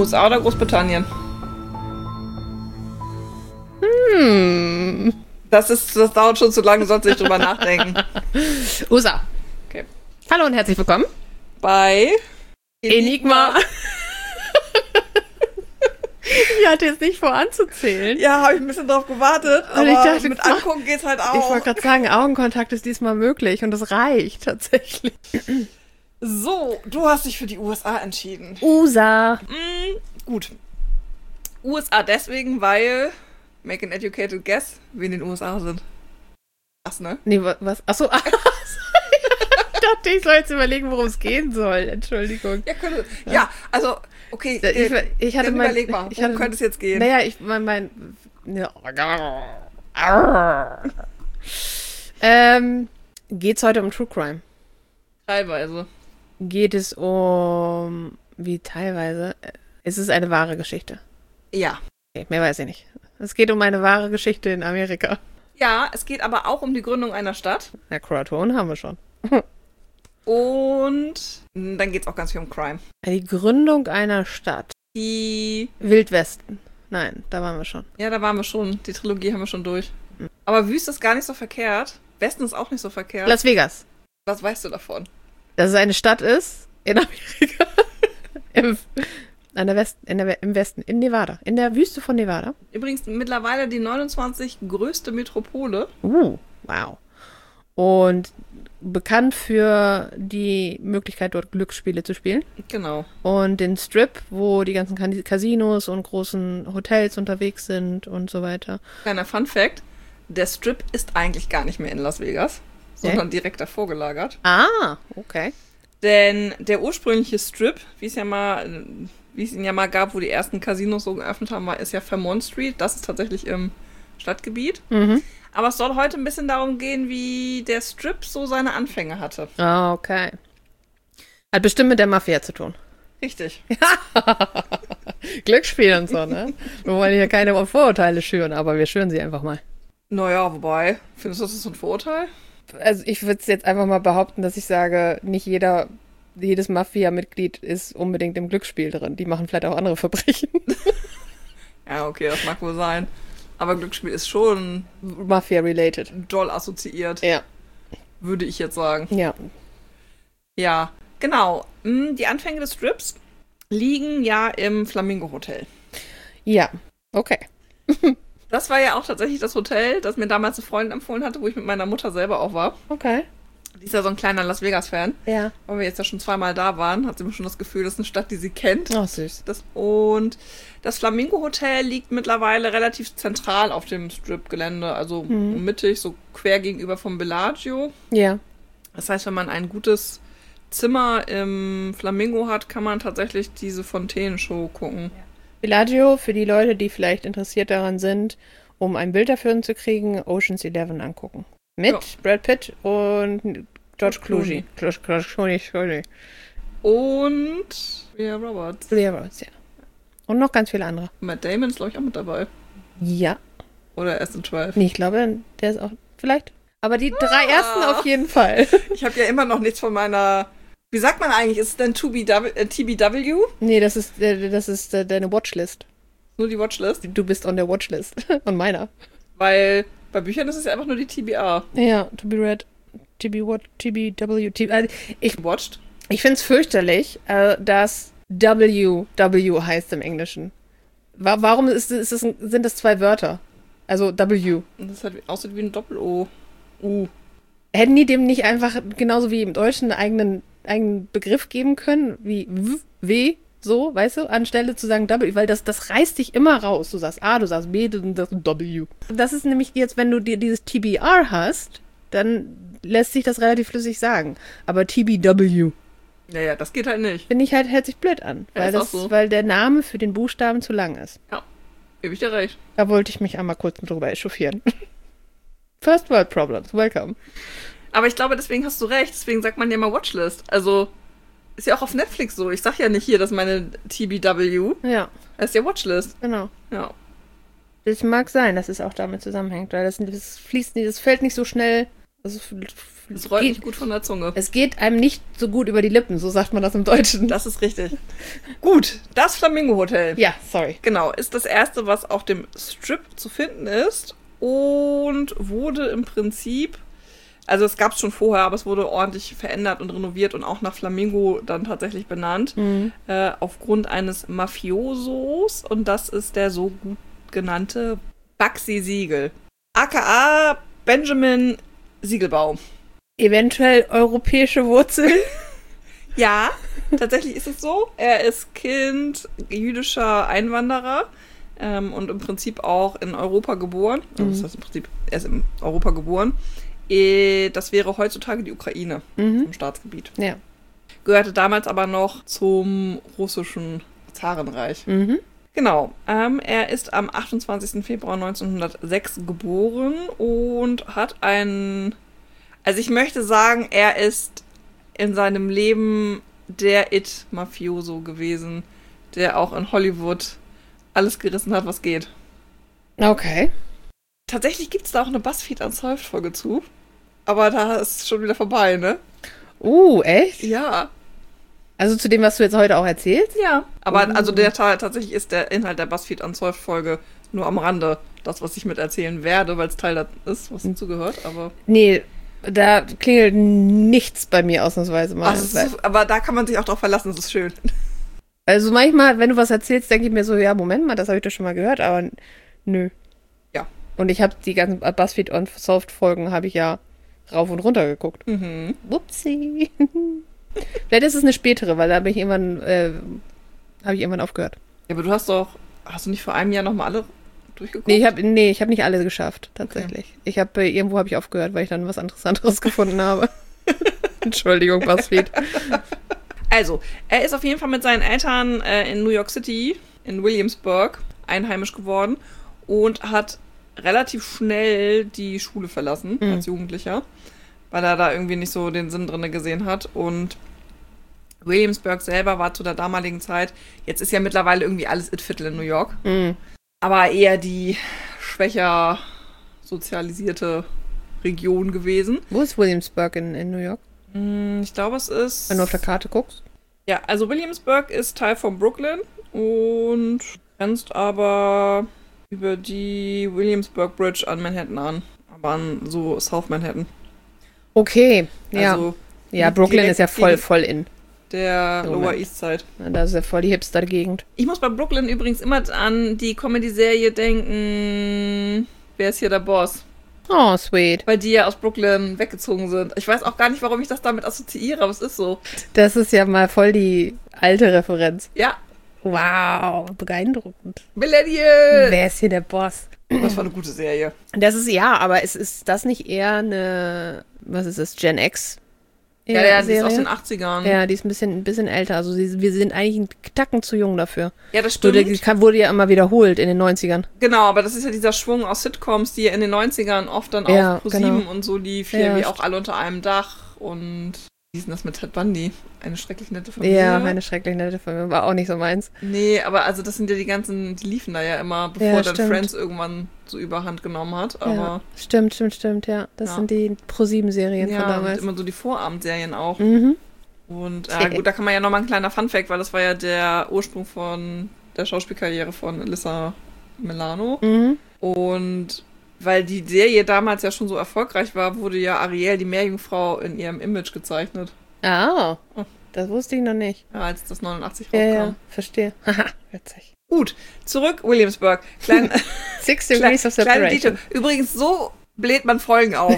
USA oder Großbritannien? Das dauert schon zu lange, du sollst nicht drüber nachdenken. USA. Okay. Hallo und herzlich willkommen Bei Enigma. Ich hatte jetzt nicht vor anzuzählen. Ja, habe ich ein bisschen drauf gewartet, aber ich dachte, mit Angucken geht's halt auch. Ich wollte gerade sagen, Augenkontakt ist diesmal möglich und das reicht tatsächlich. So, du hast dich für die USA entschieden. USA. Gut. USA deswegen, weil, make an educated guess, wir in den USA sind. Krass, ne? Nee, was? Achso. Ich dachte, ich soll jetzt überlegen, worum es gehen soll. Entschuldigung. Ja, also, okay. Ich hatte mein... Überleg mal, worum könnte es jetzt gehen? Naja, geht's heute um True Crime? Teilweise. Geht es um... Wie teilweise? Ist es eine wahre Geschichte? Ja. Okay, mehr weiß ich nicht. Es geht um eine wahre Geschichte in Amerika. Ja, es geht aber auch um die Gründung einer Stadt. Na, Croatoan haben wir schon. Und dann geht's auch ganz viel um Crime. Die Gründung einer Stadt. Die Wildwesten. Nein, da waren wir schon. Ja, da waren wir schon. Die Trilogie haben wir schon durch. Aber Wüste ist gar nicht so verkehrt. Westen ist auch nicht so verkehrt. Las Vegas. Was weißt du davon? Dass es eine Stadt ist in Amerika. Im Westen, in Nevada. In der Wüste von Nevada. Übrigens mittlerweile die 29 größte Metropole. Wow. Und bekannt für die Möglichkeit, dort Glücksspiele zu spielen. Genau. Und den Strip, wo die ganzen Casinos und großen Hotels unterwegs sind und so weiter. Kleiner Fun-Fact, der Strip ist eigentlich gar nicht mehr in Las Vegas, sondern direkt davor gelagert. Ah, okay. Denn der ursprüngliche Strip, wie es ihn ja mal gab, wo die ersten Casinos so geöffnet haben, ist ja Fairmont Street. Das ist tatsächlich im Stadtgebiet. Aber es soll heute ein bisschen darum gehen, wie der Strip so seine Anfänge hatte. Ah, okay. Hat bestimmt mit der Mafia zu tun. Richtig. Glücksspiel und so, ne? Wir wollen hier keine Vorurteile schüren, aber wir schüren sie einfach mal. Naja, wobei, findest du, das ist ein Vorurteil? Also ich würde es jetzt einfach mal behaupten, dass ich sage, nicht jedes Mafia-Mitglied ist unbedingt im Glücksspiel drin. Die machen vielleicht auch andere Verbrechen. Ja, okay, das mag wohl sein. Aber Glücksspiel ist schon Mafia-related. doll assoziiert. Ja. Würde ich jetzt sagen. Ja. Ja, genau. Die Anfänge des Strips liegen ja im Flamingo Hotel. Ja, okay. Das war ja auch tatsächlich das Hotel, das mir damals eine Freundin empfohlen hatte, wo ich mit meiner Mutter selber auch war. Okay. Die ist ja so ein kleiner Las Vegas-Fan. Ja. Weil wir jetzt ja schon zweimal da waren, hat sie mir schon das Gefühl, das ist eine Stadt, die sie kennt. Oh, süß. Und das Flamingo Hotel liegt mittlerweile relativ zentral auf dem Strip-Gelände, also mittig, so quer gegenüber vom Bellagio. Ja. Das heißt, wenn man ein gutes Zimmer im Flamingo hat, kann man tatsächlich diese Fontänenshow gucken. Ja. Bellagio, für die Leute, die vielleicht interessiert daran sind, um ein Bild dafür zu kriegen, Ocean's 11 angucken. Mit Brad Pitt und George Clooney. Und Julia Roberts. Julia Roberts, ja. Und noch ganz viele andere. Matt Damon ist, glaube ich, auch mit dabei. Ja. Oder erst in 12. Nee, ich glaube, der ist auch, vielleicht. Aber die drei ersten auf jeden Fall. Ich habe ja immer noch nichts von meiner... Wie sagt man eigentlich? Ist es denn TBW? Nee, das ist deine Watchlist. Nur die Watchlist? Du bist on der Watchlist. On meiner. Weil bei Büchern ist es ja einfach nur die TBR. Ja, to be read, TBW, Watched. Ich finde es fürchterlich, dass WW heißt im Englischen. Warum sind das zwei Wörter? Also W. Das aussieht wie ein Doppel-O. Hätten die dem nicht einfach genauso wie im Deutschen einen eigenen Begriff geben können, wie W, so, weißt du, anstelle zu sagen W, weil das reißt dich immer raus. Du sagst A, du sagst B, du sagst W. Das ist nämlich jetzt, wenn du dir dieses TBR hast, dann lässt sich das relativ flüssig sagen. Aber TBW. Ja, das geht halt nicht. Finde ich halt, hört sich blöd an, weil der Name für den Buchstaben zu lang ist. Ja, gebe ich dir recht. Da wollte ich mich einmal kurz drüber echauffieren. First World Problems, welcome. Aber ich glaube, deswegen hast du recht. Deswegen sagt man ja mal Watchlist. Also, ist ja auch auf Netflix so. Ich sag ja nicht hier, dass meine TBW. Ja. Das ist ja Watchlist. Genau. Ja. Das mag sein, dass es auch damit zusammenhängt, weil das fällt nicht so schnell Es rollt nicht gut von der Zunge. Es geht einem nicht so gut über die Lippen, so sagt man das im Deutschen. Das ist richtig. Gut, das Flamingo Hotel. Ja, sorry. Genau, ist das erste, was auf dem Strip zu finden ist und wurde im Prinzip, also es gab es schon vorher, aber es wurde ordentlich verändert und renoviert und auch nach Flamingo dann tatsächlich benannt, aufgrund eines Mafiosos, und das ist der so gut genannte Bugsy Siegel, aka Benjamin Siegelbaum. Eventuell europäische Wurzeln. Ja, tatsächlich ist es so. Er ist Kind jüdischer Einwanderer und im Prinzip auch in Europa geboren. Also das heißt im Prinzip, er ist in Europa geboren. Das wäre heutzutage die Ukraine, im Staatsgebiet. Ja. Gehörte damals aber noch zum russischen Zarenreich. Genau. Er ist am 28. Februar 1906 geboren und hat also ich möchte sagen, er ist in seinem Leben der It-Mafioso gewesen, der auch in Hollywood alles gerissen hat, was geht. Okay. Tatsächlich gibt es da auch eine BuzzFeed Unsolved-Folge zu, aber da ist schon wieder vorbei, ne? Echt? Ja. Also zu dem, was du jetzt heute auch erzählst? Ja. Aber also tatsächlich ist der Inhalt der BuzzFeed Unsolved-Folge nur am Rande das, was ich miterzählen werde, weil es Teil das ist, was dazugehört, aber... Nee, da klingelt nichts bei mir ausnahmsweise mal. Aber da kann man sich auch drauf verlassen, das ist schön. Also manchmal, wenn du was erzählst, denke ich mir so, ja, Moment mal, das habe ich doch schon mal gehört, aber nö. Ja. Und ich habe die ganzen BuzzFeed Unsolved-Folgen habe ich ja rauf und runter geguckt. Upsi. Vielleicht ist es eine spätere, weil da habe ich irgendwann aufgehört. Ja, aber hast du nicht vor einem Jahr nochmal alle durchgeguckt? Nee, ich habe nicht alle geschafft, tatsächlich. Okay. Irgendwo habe ich aufgehört, weil ich dann was anderes gefunden habe. Entschuldigung, BuzzFeed. Also, er ist auf jeden Fall mit seinen Eltern in New York City, in Williamsburg, einheimisch geworden und hat relativ schnell die Schule verlassen als Jugendlicher, weil er da irgendwie nicht so den Sinn drin gesehen hat. Und Williamsburg selber war zu der damaligen Zeit, jetzt ist ja mittlerweile irgendwie alles It-Viertel in New York, aber eher die schwächer sozialisierte Region gewesen. Wo ist Williamsburg in New York? Ich glaube, es ist... Wenn du auf der Karte guckst. Ja, also Williamsburg ist Teil von Brooklyn und grenzt aber über die Williamsburg Bridge an Manhattan an. Aber an so South Manhattan. Okay, ja. Also ja, Brooklyn ist ja voll in. Der Lower East Side. Ja, das ist ja voll die Hipster-Gegend. Ich muss bei Brooklyn übrigens immer an die Comedy-Serie denken, wer ist hier der Boss? Oh, sweet. Weil die ja aus Brooklyn weggezogen sind. Ich weiß auch gar nicht, warum ich das damit assoziiere, aber es ist so. Das ist ja mal voll die alte Referenz. Ja. Wow, beeindruckend. Millennial! Wer ist hier der Boss? Das war eine gute Serie. Das ist, ja, aber ist das nicht eher eine, was ist das, Gen X? Ja, die ist aus den 80ern. Ja, die ist ein bisschen älter. Also wir sind eigentlich einen Tacken zu jung dafür. Ja, das stimmt. Die wurde ja immer wiederholt in den 90ern. Genau, aber das ist ja dieser Schwung aus Sitcoms, die ja in den 90ern oft dann auf ProSieben und so lief, hier wie auch Alle unter einem Dach und wie ist denn das mit Ted Bundy? Eine schrecklich nette Familie. Ja, eine schrecklich nette Familie. War auch nicht so meins. Nee, aber also das sind ja die liefen da ja immer, bevor dann Friends irgendwann so überhand genommen hat. Aber ja, stimmt, ja. Das sind die ProSieben-Serien von damals. Und immer so die Vorabendserien auch. Und gut, da kann man ja nochmal ein kleiner Funfact, weil das war ja der Ursprung von der Schauspielkarriere von Alyssa Milano. Und weil die Serie damals ja schon so erfolgreich war, wurde ja Ariel, die Meerjungfrau, in ihrem Image gezeichnet. Ah, das wusste ich noch nicht. Ja, als das 89 rauskam. Ja, verstehe. Haha, witzig. Gut, zurück, Williamsburg. 6 Degrees of Separation. Übrigens, so bläht man Folgen auf.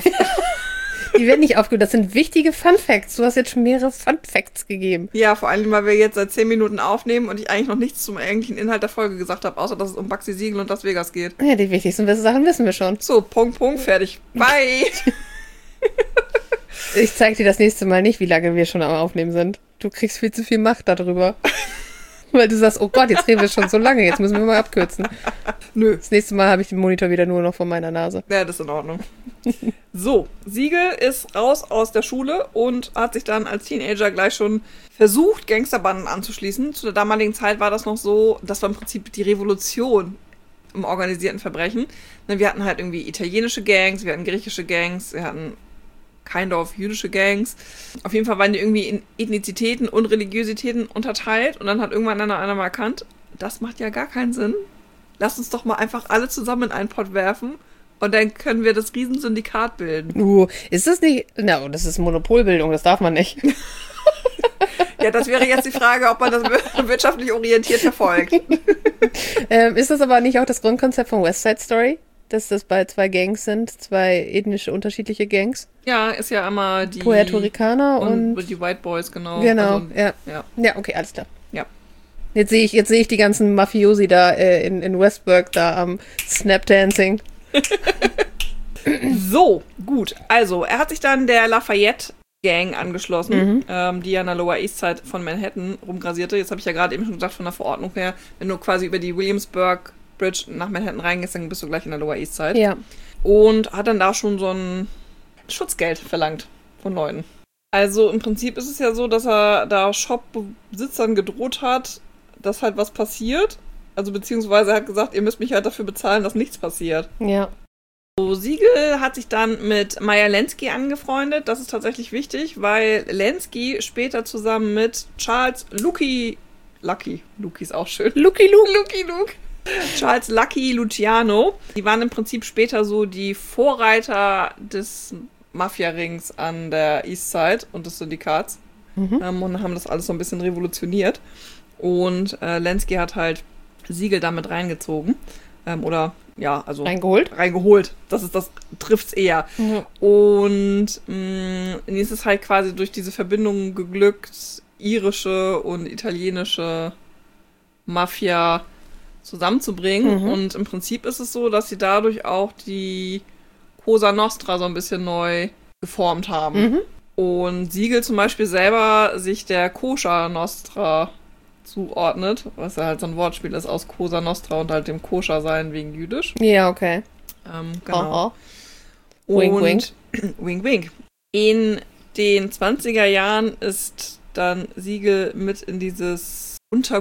Die werden nicht aufgehört. Das sind wichtige Fun Facts. Du hast jetzt schon mehrere Fun Facts gegeben. Ja, vor allem, weil wir jetzt seit 10 Minuten aufnehmen und ich eigentlich noch nichts zum eigentlichen Inhalt der Folge gesagt habe, außer dass es um Bugsy Siegel und Las Vegas geht. Ja, die wichtigsten Sachen wissen wir schon. So, Punkt, fertig. Bye! Ich zeig dir das nächste Mal nicht, wie lange wir schon am Aufnehmen sind. Du kriegst viel zu viel Macht darüber. Weil du sagst, oh Gott, jetzt reden wir schon so lange, jetzt müssen wir mal abkürzen. Nö. Das nächste Mal habe ich den Monitor wieder nur noch vor meiner Nase. Ja, das ist in Ordnung. So, Siegel ist raus aus der Schule und hat sich dann als Teenager gleich schon versucht, Gangsterbanden anzuschließen. Zu der damaligen Zeit war das noch so, das war im Prinzip die Revolution im organisierten Verbrechen. Wir hatten halt irgendwie italienische Gangs, wir hatten griechische Gangs, wir hatten jüdische Gangs. Auf jeden Fall waren die irgendwie in Ethnizitäten und Religiositäten unterteilt und dann hat irgendwann einer mal erkannt, das macht ja gar keinen Sinn. Lass uns doch mal einfach alle zusammen in einen Pott werfen und dann können wir das Riesensyndikat bilden. Ist das nicht... Na, das ist Monopolbildung, das darf man nicht. Ja, das wäre jetzt die Frage, ob man das wirtschaftlich orientiert verfolgt. Ist das aber nicht auch das Grundkonzept von West Side Story? Dass das bei 2 Gangs sind, 2 ethnische unterschiedliche Gangs? Ja, ist ja immer die... Puerto Ricaner und die White Boys, genau. Genau, also, ja. Ja, okay, alles klar. Ja. Jetzt sehe ich die ganzen Mafiosi da in Westburg da am Snapdancing. So, gut. Also, er hat sich dann der Lafayette Gang angeschlossen, die ja in der Lower East Side von Manhattan rumgrasierte. Jetzt habe ich ja gerade eben schon gesagt, von der Verordnung her, wenn du quasi über die Williamsburg Bridge nach Manhattan reingehst, dann bist du gleich in der Lower East Side. Ja. Und hat dann da schon so ein Schutzgeld verlangt von Leuten. Also im Prinzip ist es ja so, dass er da Shop-Besitzern gedroht hat, dass halt was passiert. Also beziehungsweise er hat gesagt, ihr müsst mich halt dafür bezahlen, dass nichts passiert. Ja. So, Siegel hat sich dann mit Meyer Lansky angefreundet. Das ist tatsächlich wichtig, weil Lansky später zusammen mit Charles Lucky ist auch schön. Lucky Luke. Charles Lucky Luciano. Die waren im Prinzip später so die Vorreiter des Mafia-Rings an der East Side und des Syndikats. Und haben das alles so ein bisschen revolutioniert. Und Lansky hat halt Siegel damit reingezogen. Reingeholt. Das trifft's eher. Ja. Und ist es halt quasi durch diese Verbindung geglückt, irische und italienische Mafia zusammenzubringen. Und im Prinzip ist es so, dass sie dadurch auch die Cosa Nostra so ein bisschen neu geformt haben. Und Siegel zum Beispiel selber sich der Kosher Nostra zuordnet, was ja halt so ein Wortspiel ist aus Cosa Nostra und halt dem Koscher sein wegen jüdisch. Ja, okay. Genau. Wink, wink. Wink, wink. In den 20er Jahren ist dann Siegel mit in dieses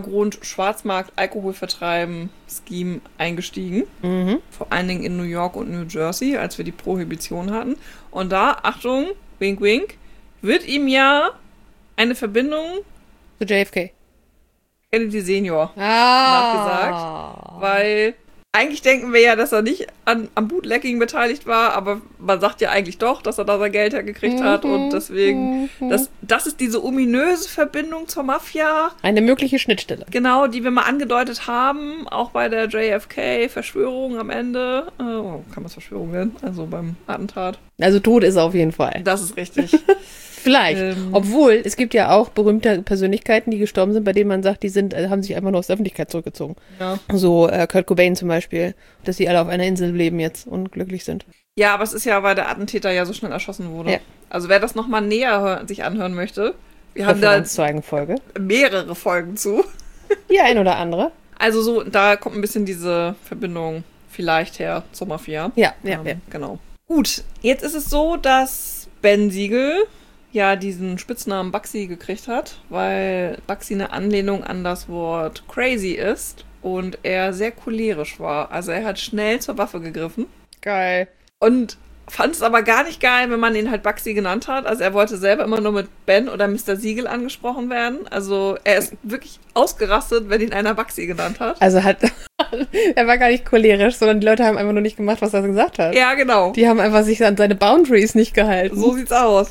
Untergrund-Schwarzmarkt-Alkoholvertreiben-Scheme eingestiegen. Vor allen Dingen in New York und New Jersey, als wir die Prohibition hatten. Und da, Achtung, wink, wink, wird ihm ja eine Verbindung zu JFK. Kennedy Senior nachgesagt, weil eigentlich denken wir ja, dass er nicht am Bootlegging beteiligt war, aber man sagt ja eigentlich doch, dass er da sein Geld hergekriegt hat und deswegen, das ist diese ominöse Verbindung zur Mafia. Eine mögliche Schnittstelle. Genau, die wir mal angedeutet haben, auch bei der JFK-Verschwörung am Ende. Kann man es Verschwörung nennen? Also beim Attentat. Also tot ist er auf jeden Fall. Das ist richtig. Vielleicht. Obwohl, es gibt ja auch berühmte Persönlichkeiten, die gestorben sind, bei denen man sagt, die haben sich einfach nur aus der Öffentlichkeit zurückgezogen. Ja. So Kurt Cobain zum Beispiel, dass sie alle auf einer Insel leben jetzt und glücklich sind. Ja, aber es ist ja, weil der Attentäter ja so schnell erschossen wurde. Ja. Also wer das nochmal näher sich anhören möchte, wir haben da mehrere Folgen zu. Die ein oder andere. Also so, da kommt ein bisschen diese Verbindung vielleicht her zur Mafia. Ja. Genau. Gut, jetzt ist es so, dass Ben Siegel ja diesen Spitznamen Bugsy gekriegt hat, weil Bugsy eine Anlehnung an das Wort crazy ist und er sehr cholerisch war. Also er hat schnell zur Waffe gegriffen. Geil. Und fand es aber gar nicht geil, wenn man ihn halt Bugsy genannt hat. Also er wollte selber immer nur mit Ben oder Mr. Siegel angesprochen werden. Also er ist wirklich ausgerastet, wenn ihn einer Bugsy genannt hat. Also er war gar nicht cholerisch, sondern die Leute haben einfach nur nicht gemacht, was er gesagt hat. Ja, genau. Die haben einfach sich an seine Boundaries nicht gehalten. So sieht's aus.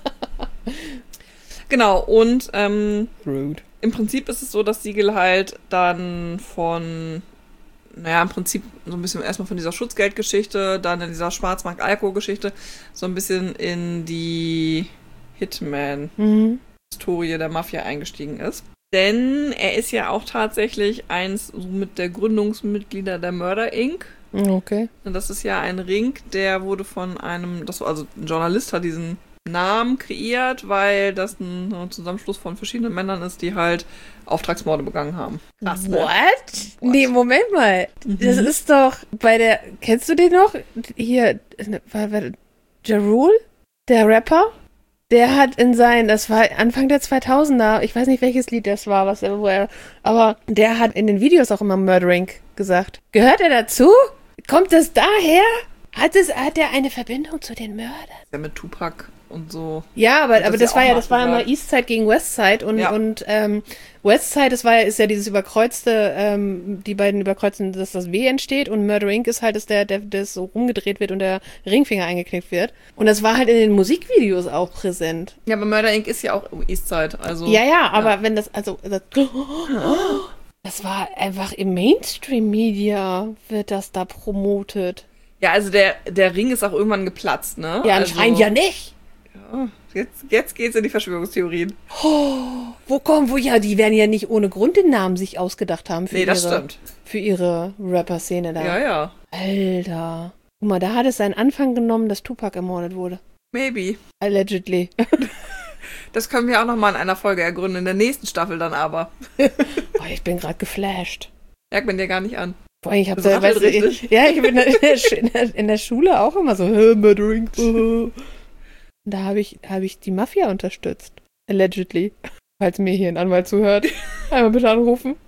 Genau, und Rude. Im Prinzip ist es so, dass Siegel halt dann im Prinzip so ein bisschen erstmal von dieser Schutzgeldgeschichte, dann in dieser Schwarzmarkt-Alkohol-Geschichte, so ein bisschen in die Hitman-Historie der Mafia eingestiegen ist. Denn er ist ja auch tatsächlich eins mit der Gründungsmitglieder der Murder Inc. Okay. Und das ist ja ein Ring, der wurde von ein Journalist hat diesen Namen kreiert, weil das ein Zusammenschluss von verschiedenen Männern ist, die halt Auftragsmorde begangen haben. Krass, ne? What? Nee, Moment mal. Das ist doch kennst du den noch? Hier, Ja Rule? Der Rapper? Der hat das war Anfang der 2000er, ich weiß nicht, welches Lied das war, aber der hat in den Videos auch immer Murdering gesagt. Gehört er dazu? Kommt das daher? Hat er eine Verbindung zu den Mördern? Ja, mit Tupac und so. Ja, aber das war ja mal immer Eastside gegen Westside und Westside, ist ja dieses überkreuzte, die beiden überkreuzen, dass das W entsteht und Murder Inc. ist halt, dass das so rumgedreht wird und der Ringfinger eingeknickt wird. Und das war halt in den Musikvideos auch präsent. Ja, aber Murder Inc. ist ja auch Eastside, also. Ja, aber wenn das, das war einfach im Mainstream-Media wird das da promotet. Ja, also der Ring ist auch irgendwann geplatzt, ne? Ja, anscheinend ja nicht. Ja, jetzt geht's in die Verschwörungstheorien. Die werden ja nicht ohne Grund den Namen sich ausgedacht haben das stimmt. Für ihre Rapper-Szene da. Ja. Alter. Guck mal, da hat es seinen Anfang genommen, dass Tupac ermordet wurde. Maybe. Allegedly. Das können wir auch nochmal in einer Folge ergründen, in der nächsten Staffel dann aber. Ich bin gerade geflasht. Merkt man dir gar nicht an. Boah, ich bin in der Schule auch immer so, Murdering. Da habe ich die Mafia unterstützt. Allegedly. Falls mir hier ein Anwalt zuhört. Einmal bitte anrufen.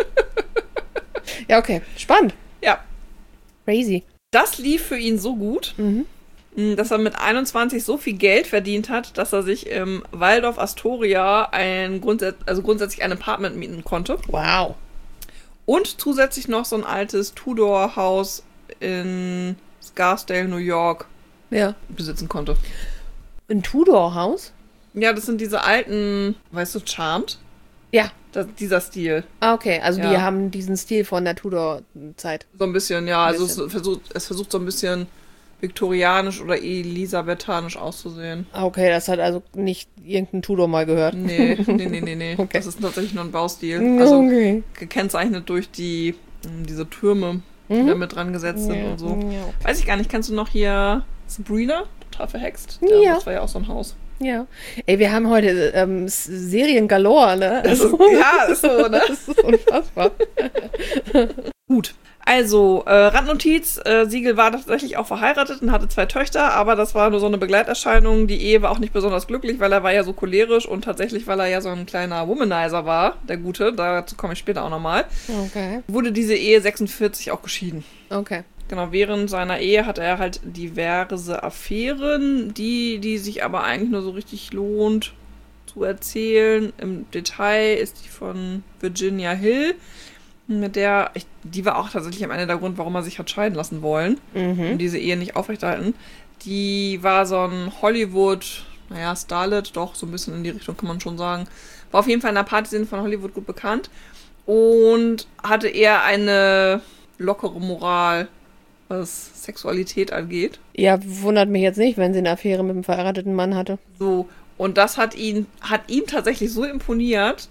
Ja, okay. Spannend. Ja. Crazy. Das lief für ihn so gut, dass er mit 21 so viel Geld verdient hat, dass er sich im Waldorf Astoria grundsätzlich ein Apartment mieten konnte. Wow. Und zusätzlich noch so ein altes Tudor-Haus in Scarsdale, New York, besitzen konnte. Ein Tudor-Haus? Ja, das sind diese alten, weißt du, Charmed? Ja. Dieser Stil. Ah, okay. Also die haben diesen Stil von der Tudor-Zeit. So ein bisschen, ja. Also es versucht so ein bisschen viktorianisch oder elisabethanisch auszusehen. Okay, das hat also nicht irgendein Tudor mal gehört. Nee. Okay. Das ist tatsächlich nur ein Baustil. Also gekennzeichnet durch diese Türme, die da mit dran gesetzt sind und so. Ja, okay. Weiß ich gar nicht, kennst du noch hier Sabrina? Total verhext. Ja. Das war ja auch so ein Haus. Ja. Ey, wir haben heute Serien galore, ne? Ist so, ne? Das ist unfassbar. Gut. Also, Randnotiz, Siegel war tatsächlich auch verheiratet und hatte 2 Töchter, aber das war nur so eine Begleiterscheinung. Die Ehe war auch nicht besonders glücklich, weil er war ja so cholerisch und tatsächlich, weil er ja so ein kleiner Womanizer war, der Gute, dazu komme ich später auch nochmal, wurde diese Ehe 46 auch geschieden. Okay. Genau, während seiner Ehe hatte er halt diverse Affären, die sich aber eigentlich nur so richtig lohnt zu erzählen. Im Detail ist die von Virginia Hill, mit der, die war auch tatsächlich am Ende der Grund, warum er sich hat scheiden lassen wollen, um diese Ehe nicht aufrechterhalten. Die war so ein Hollywood, Starlet, doch, so ein bisschen in die Richtung kann man schon sagen. War auf jeden Fall in der Partyszene von Hollywood gut bekannt und hatte eher eine lockere Moral, was Sexualität angeht. Ja, wundert mich jetzt nicht, wenn sie eine Affäre mit einem verheirateten Mann hatte. So, und das hat ihm tatsächlich so imponiert,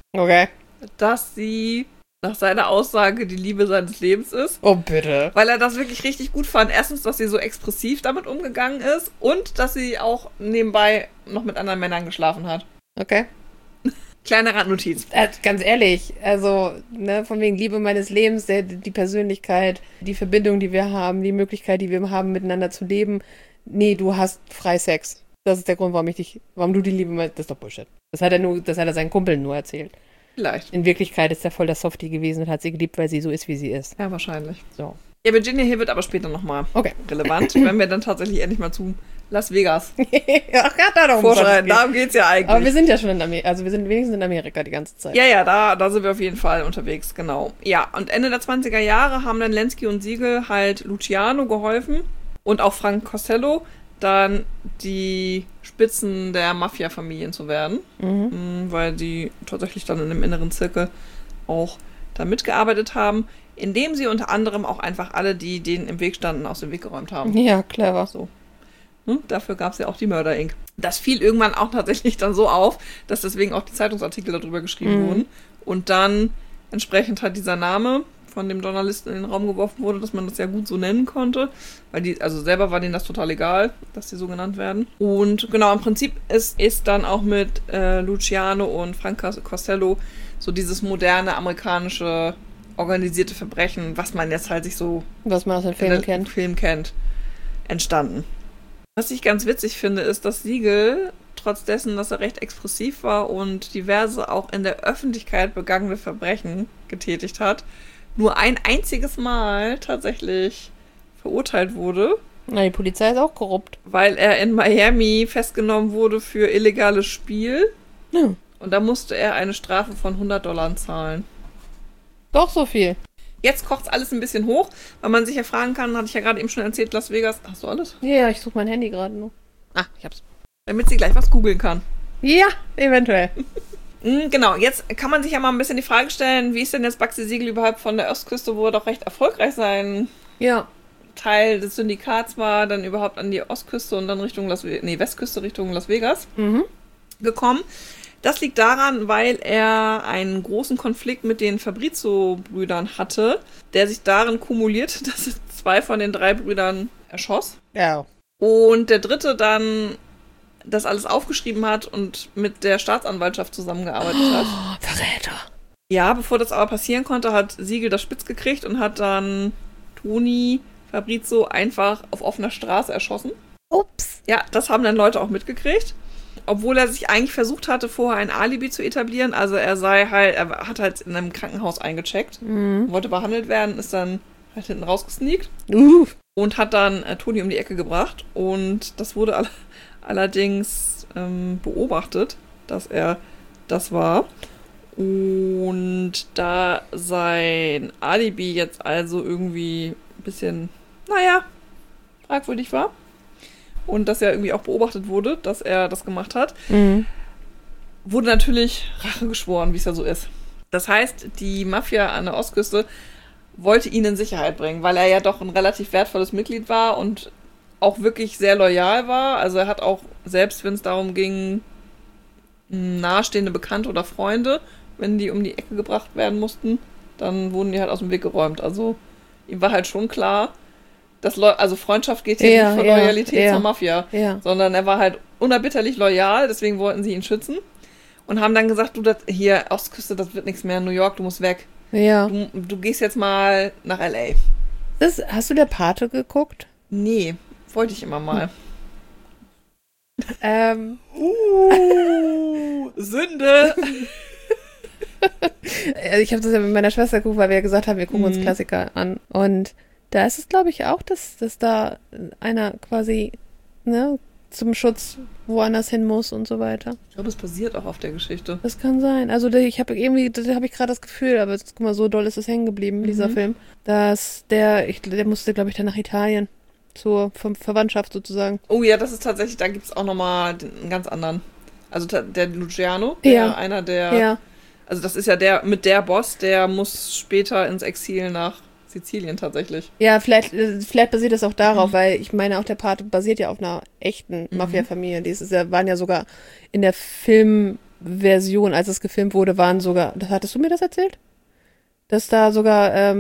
dass sie nach seiner Aussage die Liebe seines Lebens ist. Oh, bitte. Weil er das wirklich richtig gut fand. Erstens, dass sie so expressiv damit umgegangen ist und dass sie auch nebenbei noch mit anderen Männern geschlafen hat. Okay. Kleine Randnotiz. Ganz ehrlich, also von wegen Liebe meines Lebens, die Persönlichkeit, die Verbindung, die wir haben, die Möglichkeit, die wir haben, miteinander zu leben. Nee, du hast frei Sex. Das ist der Grund, warum du die Liebe meinst. Das ist doch Bullshit. Das hat er seinen Kumpeln nur erzählt. Vielleicht. In Wirklichkeit ist er voll der Softie gewesen und hat sie geliebt, weil sie so ist, wie sie ist. Ja, wahrscheinlich. So. Ja, Virginia Hill wird aber später nochmal relevant, wenn wir dann tatsächlich endlich mal zu Las Vegas vorschreiten. Darum geht's ja eigentlich. Aber wir sind ja schon in Amerika, also wir sind wenigstens in Amerika die ganze Zeit. Ja, da sind wir auf jeden Fall unterwegs, genau. Ja, und Ende der 20er Jahre haben dann Lansky und Siegel halt Luciano geholfen und auch Frank Costello, dann die Spitzen der Mafia-Familien zu werden, weil die tatsächlich dann in dem inneren Zirkel auch da mitgearbeitet haben, indem sie unter anderem auch einfach alle, die denen im Weg standen, aus dem Weg geräumt haben. Ja, clever. So. Dafür gab es ja auch die Murder Inc. Das fiel irgendwann auch tatsächlich dann so auf, dass deswegen auch die Zeitungsartikel darüber geschrieben wurden. Und dann entsprechend hat dieser Name von dem Journalisten in den Raum geworfen wurde, dass man das ja gut so nennen konnte, weil selber war denen das total egal, dass die so genannt werden. Und genau, im Prinzip ist dann auch mit Luciano und Frank Costello so dieses moderne amerikanische organisierte Verbrechen, was man jetzt halt was man aus den Filmen kennt, entstanden. Was ich ganz witzig finde, ist, dass Siegel, trotz dessen, dass er recht expressiv war und diverse auch in der Öffentlichkeit begangene Verbrechen getätigt hat, nur ein einziges Mal tatsächlich verurteilt wurde Na, die Polizei ist auch korrupt. weil er in Miami festgenommen wurde für illegales Spiel. Ja. Und da musste er eine Strafe von $100 zahlen. Doch so viel. Jetzt kocht es alles ein bisschen hoch, weil man sich ja fragen kann, hatte ich ja gerade eben schon erzählt, Las Vegas. Hast du alles? Ja, ich suche mein Handy gerade nur. Ah, ich hab's. Damit sie gleich was googeln kann. Ja, eventuell. Genau, jetzt kann man sich ja mal ein bisschen die Frage stellen, wie ist denn jetzt Bugsy Siegel überhaupt von der Ostküste, wo er doch recht erfolgreich sein Ja. Teil des Syndikats war, dann überhaupt an die Ostküste und dann Richtung Westküste Richtung Las Vegas gekommen. Das liegt daran, weil er einen großen Konflikt mit den Fabrizio-Brüdern hatte, der sich darin kumuliert, dass er 2 von den 3 Brüdern erschoss. Ja. Und der dritte dann das alles aufgeschrieben hat und mit der Staatsanwaltschaft zusammengearbeitet hat. Oh, Verräter. Ja, bevor das aber passieren konnte, hat Siegel das spitz gekriegt und hat dann Toni Fabrizio einfach auf offener Straße erschossen. Ups. Ja, das haben dann Leute auch mitgekriegt. Obwohl er sich eigentlich versucht hatte, vorher ein Alibi zu etablieren. Also er hat halt in einem Krankenhaus eingecheckt, wollte behandelt werden, ist dann halt hinten rausgesneakt und hat dann Toni um die Ecke gebracht. Und das wurde allerdings beobachtet, dass er das war. Und da sein Alibi jetzt also irgendwie ein bisschen, fragwürdig war und dass er irgendwie auch beobachtet wurde, dass er das gemacht hat, wurde natürlich Rache geschworen, wie es ja so ist. Das heißt, die Mafia an der Ostküste wollte ihn in Sicherheit bringen, weil er ja doch ein relativ wertvolles Mitglied war und auch wirklich sehr loyal war. Also er hat auch, selbst wenn es darum ging, nahestehende Bekannte oder Freunde, wenn die um die Ecke gebracht werden mussten, dann wurden die halt aus dem Weg geräumt. Also ihm war halt schon klar, dass also Freundschaft geht hier nicht von Loyalität zur Mafia, sondern er war halt unerbitterlich loyal, deswegen wollten sie ihn schützen und haben dann gesagt, du, das hier, Ostküste, das wird nichts mehr, New York, du musst weg. Ja. Du gehst jetzt mal nach L.A. Hast du der Pate geguckt? Nee, wollte ich immer mal. Sünde! Ich habe das ja mit meiner Schwester geguckt, weil wir ja gesagt haben, wir gucken uns Klassiker an. Und da ist es, glaube ich, auch, dass da einer quasi zum Schutz woanders hin muss und so weiter. Ich glaube, es basiert auch auf der Geschichte. Das kann sein. Also da habe ich gerade das Gefühl, aber guck mal, so doll ist es hängen geblieben, dieser Film, dass der musste, glaube ich, dann nach Italien zur Verwandtschaft sozusagen. Oh ja, das ist tatsächlich, da gibt es auch nochmal einen ganz anderen. Also der Luciano, einer der... Ja. Also das ist ja der Boss, der muss später ins Exil nach Sizilien tatsächlich. Ja, vielleicht basiert das auch darauf, weil ich meine, auch der Pate basiert ja auf einer echten Mafia-Familie. Waren ja sogar in der Filmversion, als es gefilmt wurde, hattest du mir das erzählt? Dass da sogar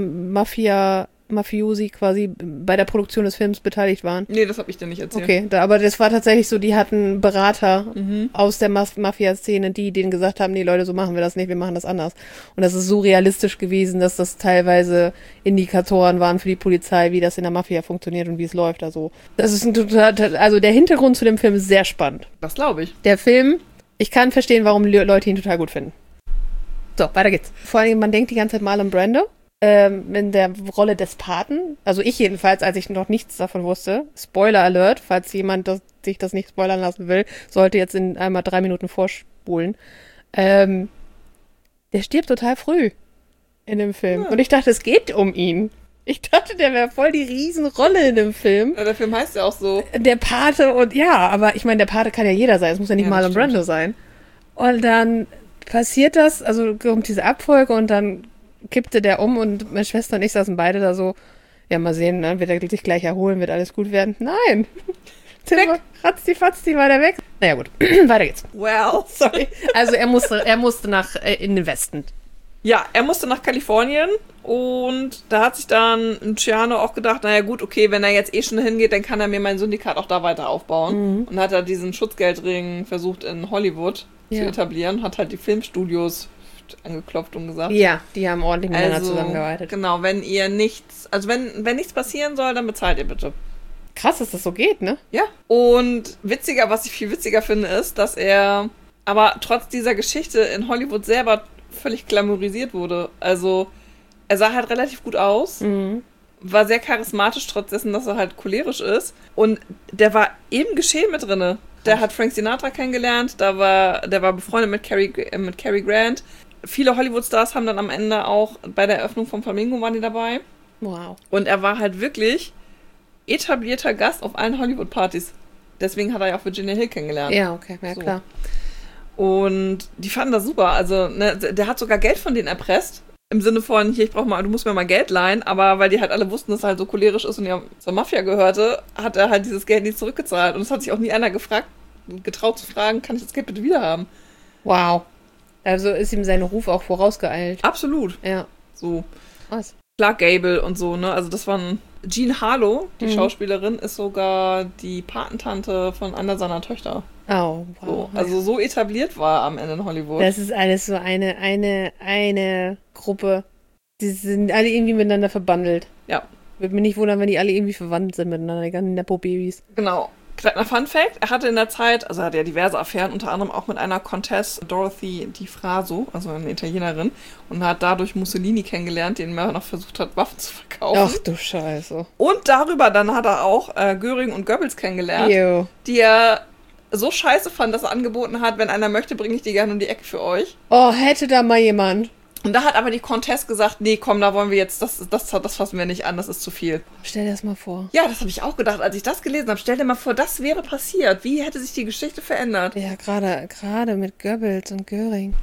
Mafiosi quasi bei der Produktion des Films beteiligt waren. Nee, das habe ich dir nicht erzählt. Okay, aber das war tatsächlich so, die hatten Berater aus der Mafia-Szene, die denen gesagt haben, nee Leute, so machen wir das nicht, wir machen das anders. Und das ist so realistisch gewesen, dass das teilweise Indikatoren waren für die Polizei, wie das in der Mafia funktioniert und wie es läuft. Also das ist also der Hintergrund zu dem Film ist sehr spannend. Das glaube ich. Der Film, ich kann verstehen, warum Leute ihn total gut finden. So, weiter geht's. Vor allem, man denkt die ganze Zeit Marlon Brando. In der Rolle des Paten, also ich jedenfalls, als ich noch nichts davon wusste, Spoiler Alert, falls jemand sich das nicht spoilern lassen will, sollte jetzt einmal 3 Minuten vorspulen. Der stirbt total früh in dem Film. Und ich dachte, es geht um ihn. Ich dachte, der wäre voll die Riesenrolle in dem Film. Ja, der Film heißt ja auch so. Der Pate aber ich meine, der Pate kann ja jeder sein, es muss ja nicht Marlon Brando sein. Und dann passiert das, also kommt diese Abfolge und dann kippte der um und meine Schwester und ich saßen beide da so, ja, mal sehen, ne? Wird er sich gleich erholen, wird alles gut werden? Nein! Ratzi-fatzi war der weg. Naja, gut. Weiter geht's. Well. Sorry. Also er musste in den Westen. Ja, er musste nach Kalifornien und da hat sich dann Luciano auch gedacht, naja gut, okay, wenn er jetzt schon hingeht, dann kann er mir mein Syndikat auch da weiter aufbauen. Und hat er diesen Schutzgeldring versucht in Hollywood zu etablieren, hat halt die Filmstudios angeklopft und gesagt. Ja, die haben ordentlich miteinander zusammengearbeitet. Genau, wenn nichts passieren soll, dann bezahlt ihr bitte. Krass, dass das so geht, ne? Ja. Und was ich viel witziger finde, ist, dass er aber trotz dieser Geschichte in Hollywood selber völlig glamourisiert wurde. Also, er sah halt relativ gut aus, war sehr charismatisch, trotz dessen, dass er halt cholerisch ist. Und der war im Geschehen mit drinne. Der hat Frank Sinatra kennengelernt, der war befreundet mit Cary Grant. Viele Hollywood-Stars haben dann am Ende auch bei der Eröffnung vom Flamingo waren die dabei. Wow. Und er war halt wirklich etablierter Gast auf allen Hollywood-Partys. Deswegen hat er ja auch Virginia Hill kennengelernt. Ja, okay, ja, klar. Und die fanden das super. Also, ne, der hat sogar Geld von denen erpresst. Im Sinne von, hier, du musst mir mal Geld leihen. Aber weil die halt alle wussten, dass er halt so cholerisch ist und ja zur Mafia gehörte, hat er halt dieses Geld nicht zurückgezahlt. Und es hat sich auch nie einer getraut zu fragen, kann ich das Geld bitte wieder haben? Wow. Also ist ihm sein Ruf auch vorausgeeilt. Absolut. Ja. So. Was? Clark Gable und so, ne? Also das waren... Jean Harlow, die Schauspielerin, ist sogar die Patentante von einer seiner Töchter. Oh, wow. So, also so etabliert war am Ende in Hollywood. Das ist alles so eine Gruppe. Die sind alle irgendwie miteinander verbandelt. Ja. Würde mich nicht wundern, wenn die alle irgendwie verwandt sind miteinander, die ganzen Nepo-Babys. Genau. Kleiner Fun-Fact, er hatte in der Zeit, also er hatte ja diverse Affären, unter anderem auch mit einer Countess Dorothy Di Fraso, also eine Italienerin, und hat dadurch Mussolini kennengelernt, den er noch versucht hat, Waffen zu verkaufen. Ach du Scheiße. Und darüber dann hat er auch Göring und Goebbels kennengelernt, Ew. die er so scheiße fand, dass er angeboten hat, wenn einer möchte, bringe ich die gerne um die Ecke für euch. Oh, hätte da mal jemand. Und da hat aber die Countess gesagt, nee, komm, da wollen wir jetzt, das fassen wir nicht an, das ist zu viel. Stell dir das mal vor. Ja, das habe ich auch gedacht, als ich das gelesen habe. Stell dir mal vor, das wäre passiert. Wie hätte sich die Geschichte verändert? Ja, gerade mit Goebbels und Göring.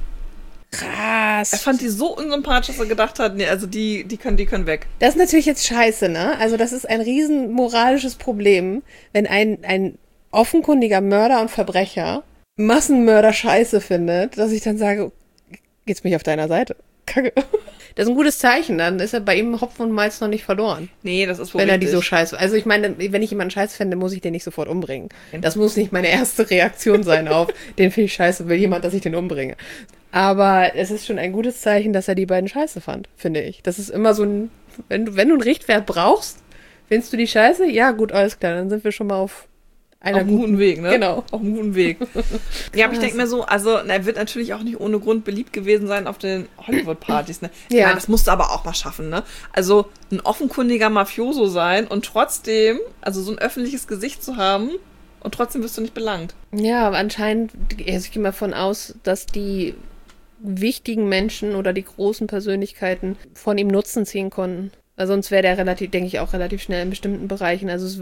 Krass. Er fand die so unsympathisch, dass er gedacht hat, nee, also die können weg. Das ist natürlich jetzt scheiße, ne? Also das ist ein riesen moralisches Problem, wenn ein offenkundiger Mörder und Verbrecher Massenmörder scheiße findet, dass ich dann sage, geht's mich auf deiner Seite? Kacke. Das ist ein gutes Zeichen, dann ist er bei ihm Hopfen und Malz noch nicht verloren. Nee, das ist wohl wenn er die richtig. so scheiße... Also ich meine, wenn ich jemanden scheiße finde, muss ich den nicht sofort umbringen. Das muss nicht meine erste Reaktion sein auf, den finde ich scheiße, will jemand, dass ich den umbringe. Aber es ist schon ein gutes Zeichen, dass er die beiden scheiße fand, finde ich. Das ist immer so ein... Wenn du einen Richtwert brauchst, findest du die scheiße? Ja, gut, alles klar, dann sind wir schon mal auf einem guten Weg, ne? Genau. Auf einem guten Weg. Ja, aber ich denke mir so, also er wird natürlich auch nicht ohne Grund beliebt gewesen sein auf den Hollywood-Partys, ne? Ja. Ich meine, das musst du aber auch mal schaffen, ne? Also ein offenkundiger Mafioso sein und trotzdem, also so ein öffentliches Gesicht zu haben und trotzdem wirst du nicht belangt. Ja, aber anscheinend, also ich gehe mal von aus, dass die wichtigen Menschen oder die großen Persönlichkeiten von ihm Nutzen ziehen konnten. Weil sonst wäre der denke ich, auch relativ schnell in bestimmten Bereichen. Also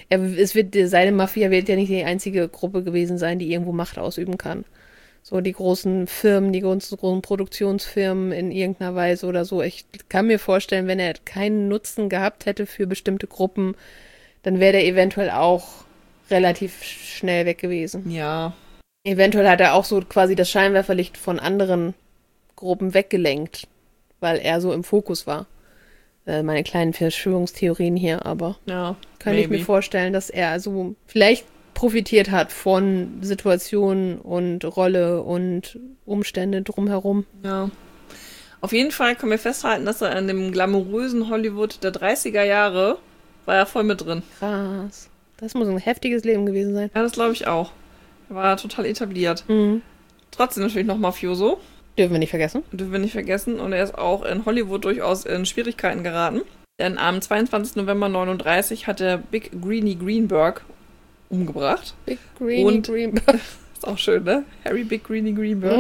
seine Mafia wird ja nicht die einzige Gruppe gewesen sein, die irgendwo Macht ausüben kann. So die großen Firmen, die großen Produktionsfirmen in irgendeiner Weise oder so. Ich kann mir vorstellen, wenn er keinen Nutzen gehabt hätte für bestimmte Gruppen, dann wäre der eventuell auch relativ schnell weg gewesen. Ja. Eventuell hat er auch so quasi das Scheinwerferlicht von anderen Gruppen weggelenkt, weil er so im Fokus war. Meine kleinen Verschwörungstheorien hier, aber Ja. kann ich mir vorstellen, dass er also vielleicht profitiert hat von Situationen und Rolle und Umstände drumherum. Ja. Auf jeden Fall können wir festhalten, dass er in dem glamourösen Hollywood der 30er Jahre war er voll mit drin. Krass. Das muss ein heftiges Leben gewesen sein. Ja, das glaube ich auch. Er war total etabliert. Mhm. Trotzdem natürlich noch Mafioso. Dürfen wir nicht vergessen. Dürfen wir nicht vergessen. Und er ist auch in Hollywood durchaus in Schwierigkeiten geraten. Denn am 22. November 1939 hat er Big Greenie Greenberg umgebracht. Big Greenie Greenberg. Ist auch schön, ne? Harry Big Greenie Greenberg.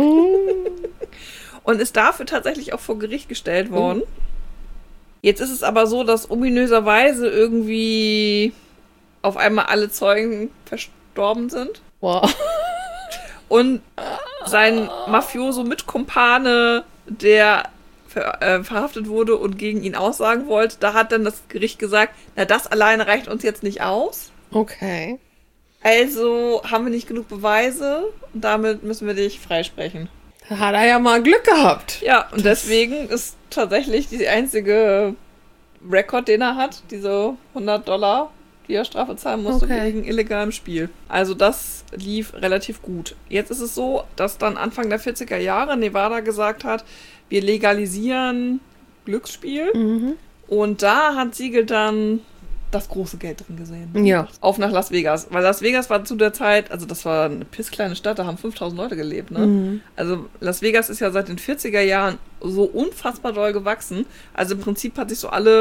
Und ist dafür tatsächlich auch vor Gericht gestellt worden. Jetzt ist es aber so, dass ominöserweise irgendwie auf einmal alle Zeugen verstorben sind. Wow. Und sein Mafioso-Mitkumpane, der verhaftet wurde und gegen ihn aussagen wollte, da hat dann das Gericht gesagt, na, das alleine reicht uns jetzt nicht aus. Okay. Also haben wir nicht genug Beweise und damit müssen wir dich freisprechen. Da hat er ja mal Glück gehabt. Ja, und deswegen ist tatsächlich die einzige Rekord, den er hat, diese $100, die er Strafe zahlen musste wegen illegalem Spiel. Also das lief relativ gut. Jetzt ist es so, dass dann Anfang der 40er Jahre Nevada gesagt hat, wir legalisieren Glücksspiel. Mhm. Und da hat Siegel dann das große Geld drin gesehen. Ja. Auf nach Las Vegas. Weil Las Vegas war zu der Zeit, also das war eine pisskleine Stadt, da haben 5000 Leute gelebt. Ne? Mhm. Also Las Vegas ist ja seit den 40er Jahren so unfassbar doll gewachsen. Also im Prinzip hat sich so alle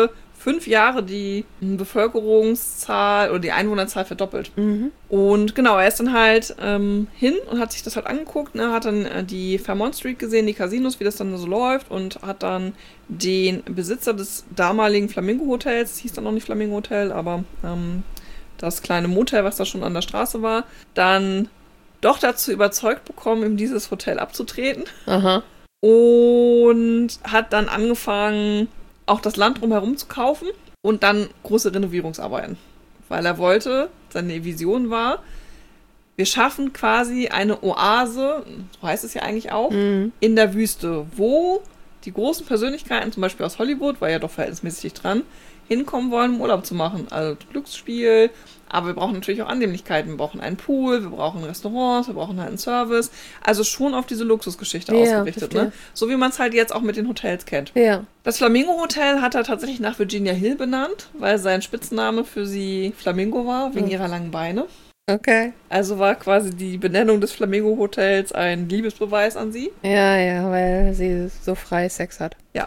5 Jahre die Bevölkerungszahl oder die Einwohnerzahl verdoppelt. Und genau, er ist dann halt hin und hat sich das halt angeguckt, ne, hat dann die Fairmont Street gesehen, die Casinos, wie das dann so läuft und hat dann den Besitzer des damaligen Flamingo Hotels, das hieß dann noch nicht Flamingo Hotel, aber das kleine Motel, was da schon an der Straße war, dann doch dazu überzeugt bekommen, ihm dieses Hotel abzutreten. Aha. Und hat dann angefangen, auch das Land drumherum zu kaufen und dann große Renovierungsarbeiten. Weil er wollte, seine Vision war, wir schaffen quasi eine Oase, so heißt es ja eigentlich auch, in der Wüste, wo die großen Persönlichkeiten, zum Beispiel aus Hollywood, war ja doch verhältnismäßig dicht dran, hinkommen wollen, um Urlaub zu machen. Also Glücksspiel, aber wir brauchen natürlich auch Annehmlichkeiten. Wir brauchen einen Pool, wir brauchen Restaurants, wir brauchen halt einen Service. Also schon auf diese Luxusgeschichte ausgerichtet. Ne? So wie man es halt jetzt auch mit den Hotels kennt. Ja. Das Flamingo Hotel hat er tatsächlich nach Virginia Hill benannt, weil sein Spitzname für sie Flamingo war, wegen ihrer langen Beine. Okay. Also war quasi die Benennung des Flamingo Hotels ein Liebesbeweis an sie. Ja, weil sie so frei Sex hat. Ja.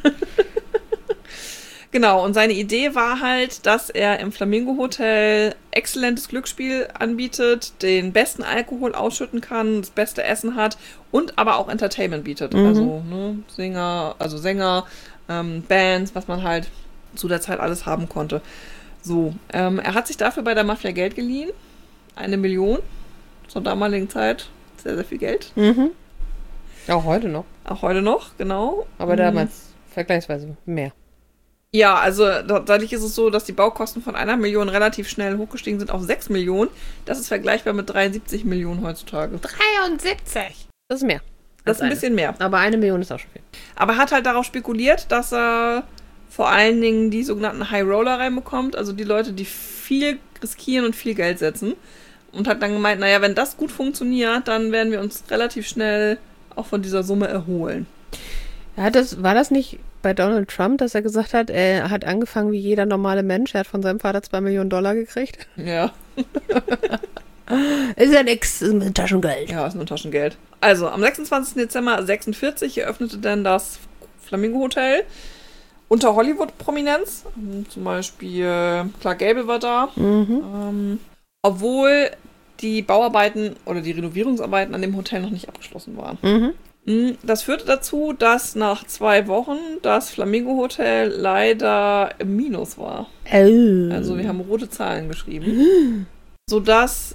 Genau, und seine Idee war halt, dass er im Flamingo Hotel exzellentes Glücksspiel anbietet, den besten Alkohol ausschütten kann, das beste Essen hat und aber auch Entertainment bietet. Also Sänger, Bands, was man halt zu der Zeit alles haben konnte. So, er hat sich dafür bei der Mafia Geld geliehen. 1 Million zur damaligen Zeit. Sehr, sehr viel Geld. Auch heute noch. Auch heute noch, genau. Aber damals vergleichsweise mehr. Ja, also dadurch ist es so, dass die Baukosten von 1 Million relativ schnell hochgestiegen sind auf 6 Millionen. Das ist vergleichbar mit 73 Millionen heutzutage. 73? Das ist mehr. Das ist ein bisschen mehr. Aber 1 Million ist auch schon viel. Aber er hat halt darauf spekuliert, dass er vor allen Dingen die sogenannten High Roller reinbekommt, also die Leute, die viel riskieren und viel Geld setzen. Und hat dann gemeint, naja, wenn das gut funktioniert, dann werden wir uns relativ schnell auch von dieser Summe erholen. War das nicht bei Donald Trump, dass er gesagt hat, er hat angefangen wie jeder normale Mensch, er hat von seinem Vater $2 Millionen gekriegt? Ja. Ist ja nix, ist nur Taschengeld. Ja, ist nur Taschengeld. Also, am 26. Dezember 1946 eröffnete dann das Flamingo Hotel unter Hollywood-Prominenz. Zum Beispiel Clark Gable war da. Obwohl die Bauarbeiten oder die Renovierungsarbeiten an dem Hotel noch nicht abgeschlossen waren. Das führte dazu, dass nach 2 Wochen das Flamingo Hotel leider im Minus war. Also wir haben rote Zahlen geschrieben. Sodass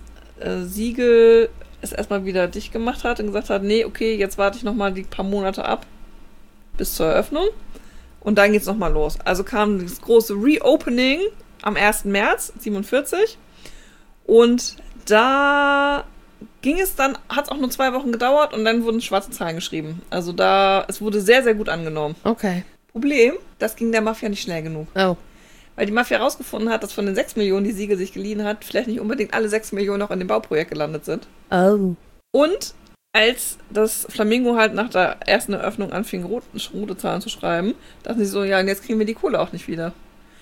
Siegel es erstmal wieder dicht gemacht hat und gesagt hat, nee, okay, jetzt warte ich nochmal die paar Monate ab bis zur Eröffnung. Und dann geht's nochmal los. Also kam das große Reopening am 1. März 1947. Und da hat es auch nur 2 Wochen gedauert und dann wurden schwarze Zahlen geschrieben. Also es wurde sehr, sehr gut angenommen. Okay. Problem, das ging der Mafia nicht schnell genug. Oh. Weil die Mafia herausgefunden hat, dass von den 6 Millionen, die Siegel sich geliehen hat, vielleicht nicht unbedingt alle 6 Millionen auch in dem Bauprojekt gelandet sind. Oh. Und als das Flamingo halt nach der ersten Eröffnung anfing, rote Zahlen zu schreiben, dachten sie so, ja, und jetzt kriegen wir die Kohle auch nicht wieder.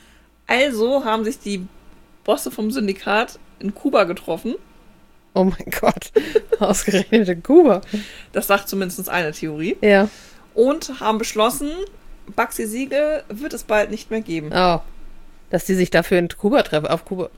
Also haben sich die Bosse vom Syndikat in Kuba getroffen. Oh mein Gott, ausgerechnet in Kuba. Das sagt zumindest eine Theorie. Ja. Und haben beschlossen, Bugsy Siegel wird es bald nicht mehr geben. Oh. Dass die sich dafür in Kuba treffen. Auf Kuba?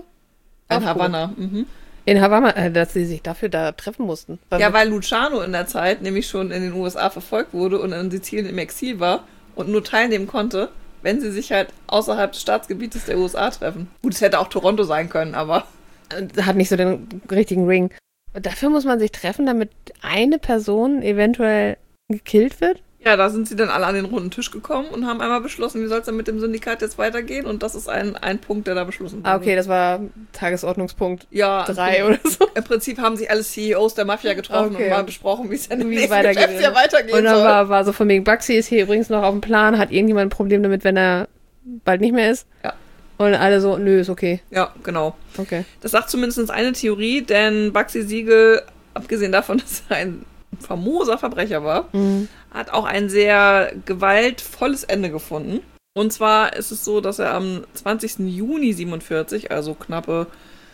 In Havanna. In Havanna, dass sie sich dafür da treffen mussten. Weil Luciano in der Zeit nämlich schon in den USA verfolgt wurde und in Sizilien im Exil war und nur teilnehmen konnte, wenn sie sich halt außerhalb des Staatsgebietes der USA treffen. Gut, es hätte auch Toronto sein können, aber hat nicht so den richtigen Ring. Und dafür muss man sich treffen, damit eine Person eventuell gekillt wird? Ja, da sind sie dann alle an den runden Tisch gekommen und haben einmal beschlossen, wie soll es denn mit dem Syndikat jetzt weitergehen? Und das ist ein Punkt, der da beschlossen wurde. Ah, okay, das war Tagesordnungspunkt 3 im oder so. Im Prinzip haben sich alle CEOs der Mafia getroffen und mal besprochen, wie es denn im nächsten weitergeht. Geschäftsjahr weitergehen und dann soll. war so von wegen, Bugsy ist hier übrigens noch auf dem Plan, hat irgendjemand ein Problem damit, wenn er bald nicht mehr ist? Ja. Und alle so, nö, ist okay. Ja, genau. Okay. Das sagt zumindest eine Theorie, denn Bugsy Siegel, abgesehen davon, dass er ein famoser Verbrecher war, hat auch ein sehr gewaltvolles Ende gefunden. Und zwar ist es so, dass er am 20. Juni 1947, also knappe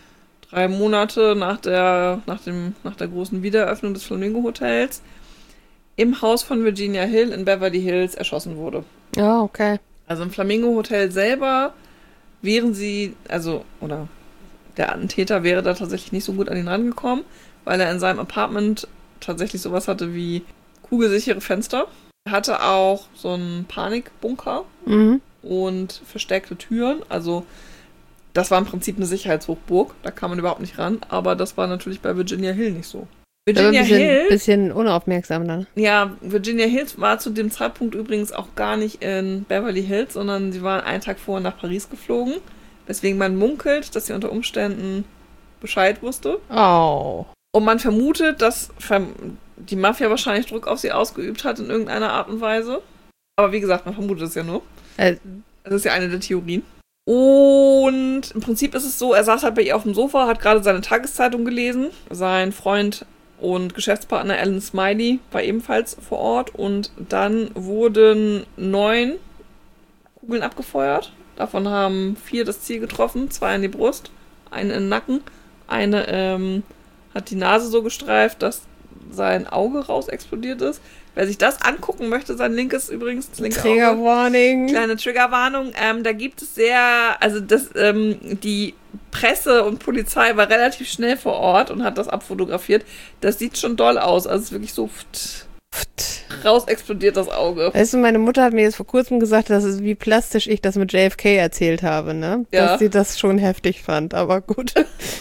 3 Monate nach der großen Wiedereröffnung des Flamingo Hotels, im Haus von Virginia Hill in Beverly Hills erschossen wurde. Ja, okay. Also im Flamingo Hotel selber wären oder der Attentäter wäre da tatsächlich nicht so gut an ihn rangekommen, weil er in seinem Apartment tatsächlich sowas hatte wie kugelsichere Fenster. Er hatte auch so einen Panikbunker und versteckte Türen. Also das war im Prinzip eine Sicherheitshochburg. Da kam man überhaupt nicht ran. Aber das war natürlich bei Virginia Hill nicht so. Virginia Hill, bisschen unaufmerksam dann. Ja, Virginia Hills war zu dem Zeitpunkt übrigens auch gar nicht in Beverly Hills, sondern sie waren einen Tag vorher nach Paris geflogen. Weswegen man munkelt, dass sie unter Umständen Bescheid wusste. Oh. Und man vermutet, dass die Mafia wahrscheinlich Druck auf sie ausgeübt hat in irgendeiner Art und Weise. Aber wie gesagt, man vermutet es ja nur. Das ist ja eine der Theorien. Und im Prinzip ist es so, er saß halt bei ihr auf dem Sofa, hat gerade seine Tageszeitung gelesen. Sein Freund und Geschäftspartner Alan Smiley war ebenfalls vor Ort. Und dann wurden 9 Kugeln abgefeuert. Davon haben 4 das Ziel getroffen, 2 in die Brust, eine in den Nacken. Eine hat die Nase so gestreift, dass sein Auge raus explodiert ist. Wer sich das angucken möchte, sein linkes übrigens, das linke Triggerwarning. Kleine Triggerwarnung. Da gibt es die Presse und Polizei war relativ schnell vor Ort und hat das abfotografiert. Das sieht schon doll aus. Also es ist wirklich so raus explodiert das Auge. Weißt du, meine Mutter hat mir jetzt vor kurzem gesagt, dass es wie plastisch ich das mit JFK erzählt habe, ne? Ja. Dass sie das schon heftig fand, aber gut.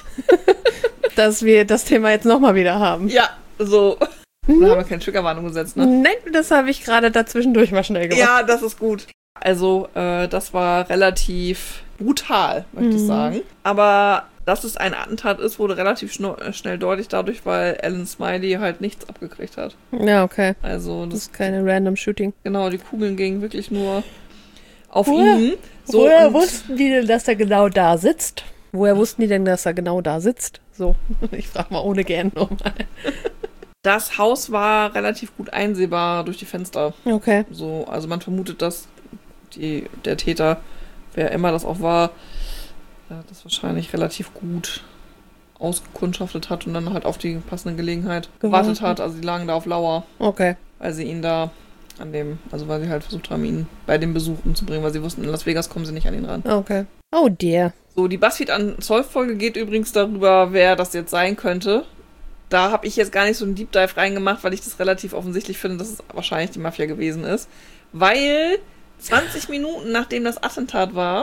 Dass wir das Thema jetzt nochmal wieder haben. Ja, so. Da haben wir keine Triggerwarnung gesetzt, ne? Nein, das habe ich gerade dazwischendurch mal schnell gemacht. Ja, das ist gut. Also, das war relativ brutal, möchte ich sagen. Aber dass es ein Attentat ist, wurde relativ schnell deutlich dadurch, weil Alan Smiley halt nichts abgekriegt hat. Ja, okay. Also, das ist keine random Shooting. Genau, die Kugeln gingen wirklich nur auf ihn. So, woher wussten die denn, dass er genau da sitzt? Woher wussten die denn, dass er genau da sitzt? So, ich frage mal ohne gern nochmal. Das Haus war relativ gut einsehbar durch die Fenster. Okay. So, also man vermutet, dass der Täter, wer immer das auch war, das wahrscheinlich relativ gut ausgekundschaftet hat und dann halt auf die passende Gelegenheit gewartet hat. Also die lagen da auf Lauer. Okay. Weil sie ihn da weil sie halt versucht haben, ihn bei dem Besuch umzubringen, weil sie wussten, in Las Vegas kommen sie nicht an ihn ran. Okay. Oh dear. So, die BuzzFeed Unsolved-Folge geht übrigens darüber, wer das jetzt sein könnte. Da habe ich jetzt gar nicht so einen Deep Dive reingemacht, weil ich das relativ offensichtlich finde, dass es wahrscheinlich die Mafia gewesen ist. Weil 20 Minuten nachdem das Attentat war...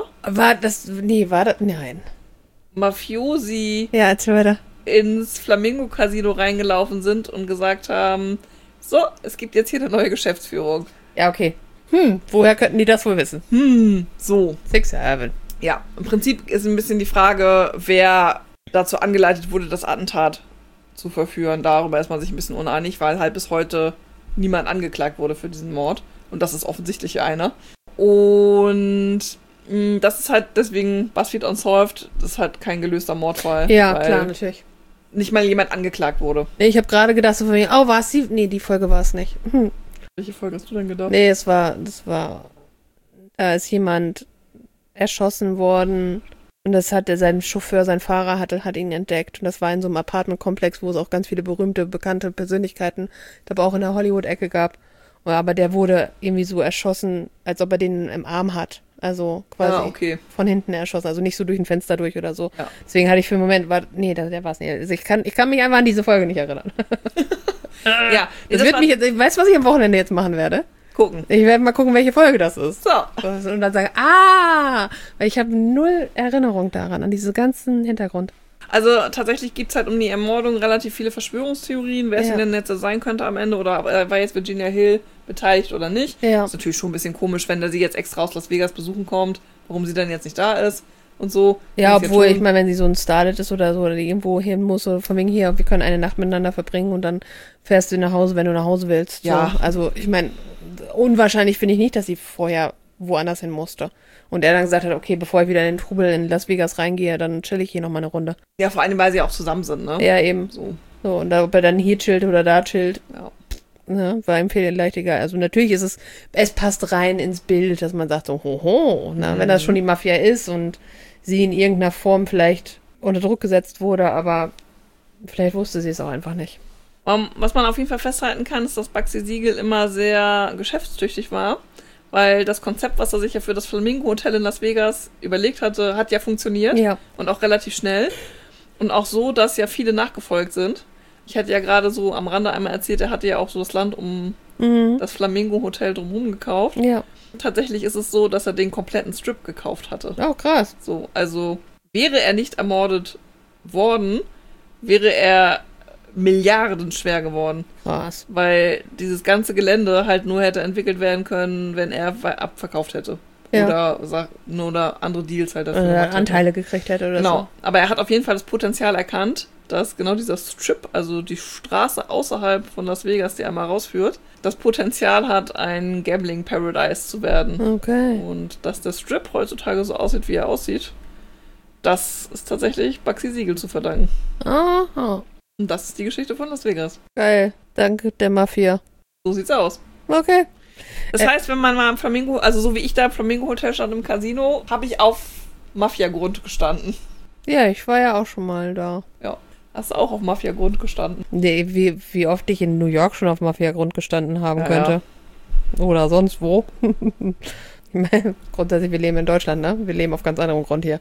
Nein. Mafiosi ja, erzähl weiter. ins Flamingo-Casino reingelaufen sind und gesagt haben, so, es gibt jetzt hier eine neue Geschäftsführung. Ja, okay. Woher könnten die das wohl wissen? So. 6-7. Ja, im Prinzip ist ein bisschen die Frage, wer dazu angeleitet wurde, das Attentat zu verführen. Darüber ist man sich ein bisschen uneinig, weil halt bis heute niemand angeklagt wurde für diesen Mord. Und das ist offensichtlich einer. Und das ist halt deswegen BuzzFeed Unsolved, das ist halt kein gelöster Mordfall. Ja, klar, natürlich. Nicht mal jemand angeklagt wurde. Nee, ich habe gerade gedacht, so von mir, war es sie? Nee, die Folge war es nicht. Welche Folge hast du denn gedacht? Nee, da ist jemand erschossen worden. Und das hatte sein Chauffeur, sein Fahrer hat ihn entdeckt. Und das war in so einem Apartmentkomplex, wo es auch ganz viele berühmte, bekannte Persönlichkeiten, aber auch in der Hollywood-Ecke gab. Aber der wurde irgendwie so erschossen, als ob er den im Arm hat. Also quasi von hinten erschossen. Also nicht so durch ein Fenster durch oder so. Ja. Deswegen hatte ich für einen Moment, der war es nicht. Also ich kann mich einfach an diese Folge nicht erinnern. Ja. Weißt du, was ich am Wochenende jetzt machen werde? Gucken. Ich werde mal gucken, welche Folge das ist. So. Und dann sagen, weil ich habe 0 Erinnerung daran, an diesen ganzen Hintergrund. Also tatsächlich gibt es halt um die Ermordung relativ viele Verschwörungstheorien, wer es denn jetzt sein könnte am Ende oder war jetzt Virginia Hill beteiligt oder nicht. Ja. Ist natürlich schon ein bisschen komisch, wenn der sie jetzt extra aus Las Vegas besuchen kommt, warum sie dann jetzt nicht da ist und so. Ja, obwohl, ich meine, wenn sie so ein Starlet ist oder so oder die irgendwo hin muss oder von wegen hier, wir können eine Nacht miteinander verbringen und dann fährst du nach Hause, wenn du nach Hause willst. Ja. So. Also ich meine, unwahrscheinlich finde ich nicht, dass sie vorher woanders hin musste. Und er dann gesagt hat, okay, bevor ich wieder in den Trubel in Las Vegas reingehe, dann chill ich hier nochmal eine Runde. Ja, vor allem, weil sie auch zusammen sind, ne? Ja, eben. So und ob er dann hier chillt oder da chillt, ne, war ihm vielleicht egal. Also natürlich ist es passt rein ins Bild, dass man sagt so, ne, wenn das schon die Mafia ist und sie in irgendeiner Form vielleicht unter Druck gesetzt wurde, aber vielleicht wusste sie es auch einfach nicht. Was man auf jeden Fall festhalten kann, ist, dass Bugsy Siegel immer sehr geschäftstüchtig war. weil das Konzept, was er sich ja für das Flamingo Hotel in Las Vegas überlegt hatte, hat ja funktioniert. Ja. Und auch relativ schnell. Und auch so, dass ja viele nachgefolgt sind. Ich hatte ja gerade so am Rande einmal erzählt, er hatte ja auch so das Land um das Flamingo Hotel drumherum gekauft. Ja. Tatsächlich ist es so, dass er den kompletten Strip gekauft hatte. Oh, krass. So, also wäre er nicht ermordet worden, wäre er milliardenschwer geworden. Krass. Weil dieses ganze Gelände halt nur hätte entwickelt werden können, wenn er abverkauft hätte. Ja. Oder andere Deals halt dafür Oder gemacht hätte. Anteile gekriegt hätte oder Genau. so. Aber er hat auf jeden Fall das Potenzial erkannt, dass genau dieser Strip, also die Straße außerhalb von Las Vegas, die einmal rausführt, das Potenzial hat, ein Gambling Paradise zu werden. Okay. Und dass der Strip heutzutage so aussieht, wie er aussieht, das ist tatsächlich Bugsy Siegel zu verdanken. Aha. Und das ist die Geschichte von Las Vegas. Geil. Danke der Mafia. So sieht's aus. Okay. Das heißt, wenn man mal im Flamingo, also so wie ich da im Flamingo Hotel stand im Casino, habe ich auf Mafia-Grund gestanden. Ja, ich war ja auch schon mal da. Ja. Hast du auch auf Mafia-Grund gestanden? Nee, wie oft ich in New York schon auf Mafia-Grund gestanden haben Ja, könnte. Oder sonst wo. Ich meine, grundsätzlich, wir leben in Deutschland, ne? Wir leben auf ganz anderem Grund hier.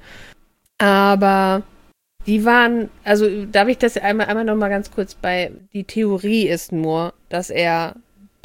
Aber die waren, also darf ich das einmal noch mal ganz kurz die Theorie ist nur, dass er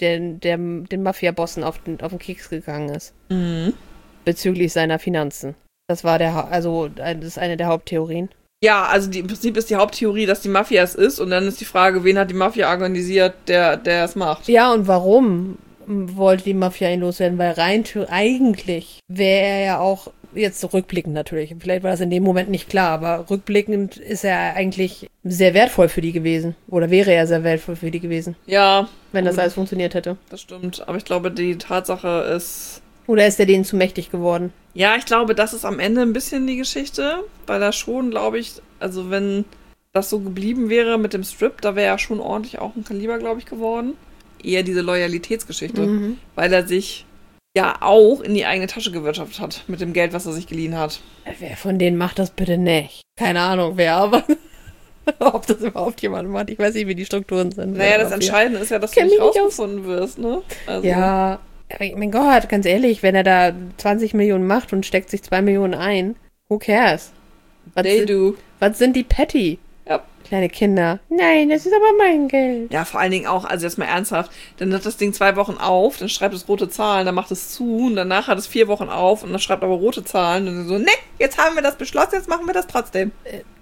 den Mafia-Bossen auf den Keks gegangen ist. Mhm. Bezüglich seiner Finanzen. Das war das ist eine der Haupttheorien. Ja, also im Prinzip ist die Haupttheorie, dass die Mafia es ist und dann ist die Frage, wen hat die Mafia organisiert, der es macht. Ja, und warum wollte die Mafia ihn loswerden? Weil eigentlich wäre er ja auch, jetzt rückblickend natürlich, vielleicht war das in dem Moment nicht klar, aber rückblickend ist er eigentlich sehr wertvoll für die gewesen. Oder wäre er sehr wertvoll für die gewesen, Ja. wenn das alles funktioniert hätte. Das stimmt, aber ich glaube, die Tatsache ist... Oder ist er denen zu mächtig geworden? Ja, ich glaube, das ist am Ende ein bisschen die Geschichte, weil da schon, glaube ich, also wenn das so geblieben wäre mit dem Strip, da wäre ja schon ordentlich auch ein Kaliber, glaube ich, geworden. Eher diese Loyalitätsgeschichte, weil er sich ja auch in die eigene Tasche gewirtschaftet hat mit dem Geld, was er sich geliehen hat. Wer von denen macht das bitte nicht? Keine Ahnung, wer, aber ob das überhaupt jemand macht. Ich weiß nicht, wie die Strukturen sind. Naja, das Entscheidende ist ja, dass du nicht rausgefunden wirst, ne? Also. Ja, aber mein Gott, ganz ehrlich, wenn er da 20 Millionen macht und steckt sich 2 Millionen ein, who cares? Was sind die Petty? Ja. Kleine Kinder. Nein, das ist aber mein Geld. Ja, vor allen Dingen auch, also jetzt mal ernsthaft, dann hat das Ding 2 Wochen auf, dann schreibt es rote Zahlen, dann macht es zu und danach hat es 4 Wochen auf und dann schreibt aber rote Zahlen und dann so, ne, jetzt haben wir das beschlossen, jetzt machen wir das trotzdem.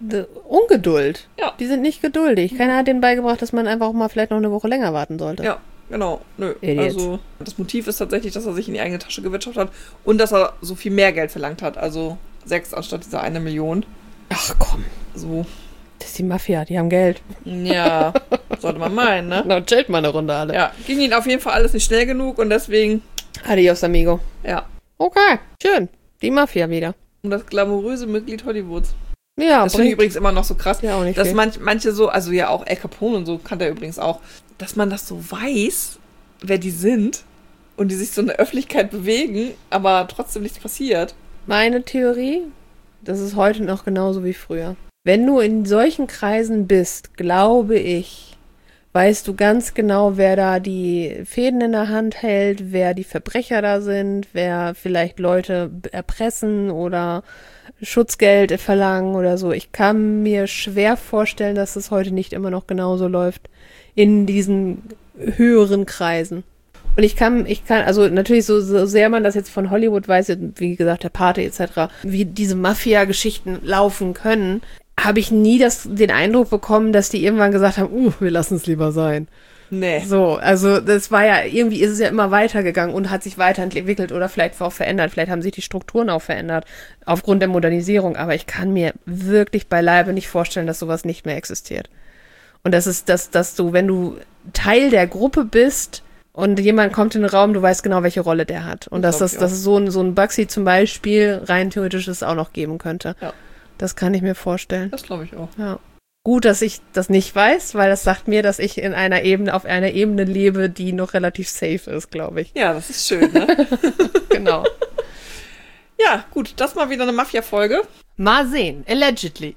Ungeduld. Ja. Die sind nicht geduldig. Keiner hat denen beigebracht, dass man einfach auch mal vielleicht noch eine Woche länger warten sollte. Ja, genau. Nö. Idiots. Also das Motiv ist tatsächlich, dass er sich in die eigene Tasche gewirtschaftet hat und dass er so viel mehr Geld verlangt hat, also 6 anstatt dieser 1 Million. Ach komm. So. Das ist die Mafia, die haben Geld. Ja, sollte man meinen, ne? Na, chillt mal eine Runde alle. Ja, ging ihnen auf jeden Fall alles nicht schnell genug und deswegen, Adios, amigo. ja, Okay, schön. Die Mafia wieder. um das glamouröse Mitglied Hollywoods. Ja, Das finde ich übrigens immer noch so krass, Ja, auch nicht dass viel. manche so, also ja auch Al Capone und so kann der übrigens auch, dass man das so weiß, wer die sind und die sich so in der Öffentlichkeit bewegen, aber trotzdem nichts passiert. Meine Theorie, das ist heute noch genauso wie früher. Wenn du in solchen Kreisen bist, glaube ich, weißt du ganz genau, wer da die Fäden in der Hand hält, wer die Verbrecher da sind, wer vielleicht Leute erpressen oder Schutzgeld verlangen oder so. Ich kann mir schwer vorstellen, dass es heute nicht immer noch genauso läuft in diesen höheren Kreisen. Und ich kann, also natürlich so sehr man das jetzt von Hollywood weiß, wie gesagt, der Pate etc., wie diese Mafia-Geschichten laufen können, habe ich nie den Eindruck bekommen, dass die irgendwann gesagt haben, wir lassen es lieber sein. Nee. So, also das war ja, irgendwie ist es ja immer weitergegangen und hat sich weiterentwickelt oder vielleicht auch verändert. Vielleicht haben sich die Strukturen auch verändert aufgrund der Modernisierung. Aber ich kann mir wirklich beileibe nicht vorstellen, dass sowas nicht mehr existiert. Und das ist, dass du, wenn du Teil der Gruppe bist und jemand kommt in den Raum, du weißt genau, welche Rolle der hat. Und dass es so ein Bugsy zum Beispiel rein theoretisch es auch noch geben könnte. Ja. Das kann ich mir vorstellen. Das glaube ich auch. Ja. Gut, dass ich das nicht weiß, weil das sagt mir, dass ich auf einer Ebene lebe, die noch relativ safe ist, glaube ich. Ja, das ist schön, ne? Genau. Ja, gut, das mal wieder eine Mafia-Folge. Mal sehen. Allegedly.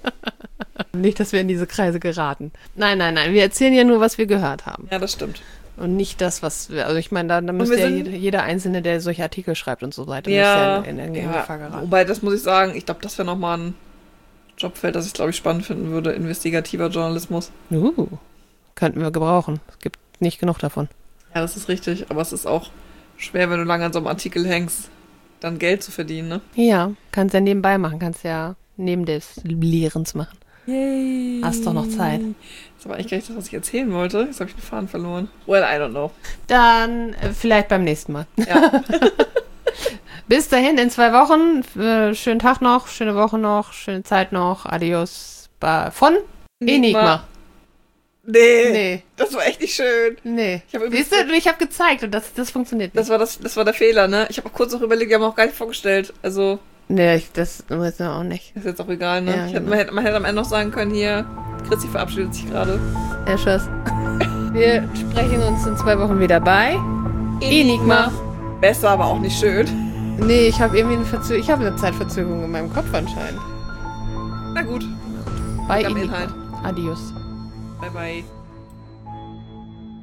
Nicht, dass wir in diese Kreise geraten. Nein. Wir erzählen ja nur, was wir gehört haben. Ja, das stimmt. Und nicht das, was, also ich meine, da müsste ja jeder Einzelne, der solche Artikel schreibt und so weiter, ja, müsste ja in Gefahr geraten. Wobei, das muss ich sagen, ich glaube, das wäre nochmal ein Jobfeld, das ich, glaube ich, spannend finden würde, investigativer Journalismus. Könnten wir gebrauchen. Es gibt nicht genug davon. Ja, das ist richtig, aber es ist auch schwer, wenn du lange an so einem Artikel hängst, dann Geld zu verdienen, ne? Ja, kannst ja nebenbei machen, kannst ja neben des Lehrens machen. Yay. Hast doch noch Zeit. Das war eigentlich gar nicht das, was ich erzählen wollte. Jetzt habe ich den Faden verloren. Well, I don't know. Dann vielleicht beim nächsten Mal. Ja. Bis dahin, in 2 Wochen. Schönen Tag noch, schöne Woche noch, schöne Zeit noch. Adios. Von Enigma. Nee. Das war echt nicht schön. Nee. Siehst du, ich habe gezeigt und das funktioniert nicht. Das war der Fehler, ne? Ich habe auch kurz noch überlegt, wir haben auch gar nicht vorgestellt. Also. Nee, das weiß ich auch nicht. Ist jetzt auch egal, ne? Ja, Man hätte am Ende noch sagen können, hier, Chrissy verabschiedet sich gerade. Ja, Schuss. Wir sprechen uns in 2 Wochen wieder bei Enigma. Besser, aber auch nicht schön. Nee, ich habe irgendwie eine Zeitverzögerung in meinem Kopf anscheinend. Na gut. Bei Enigma. Inhalt. Adios. Bye, bye.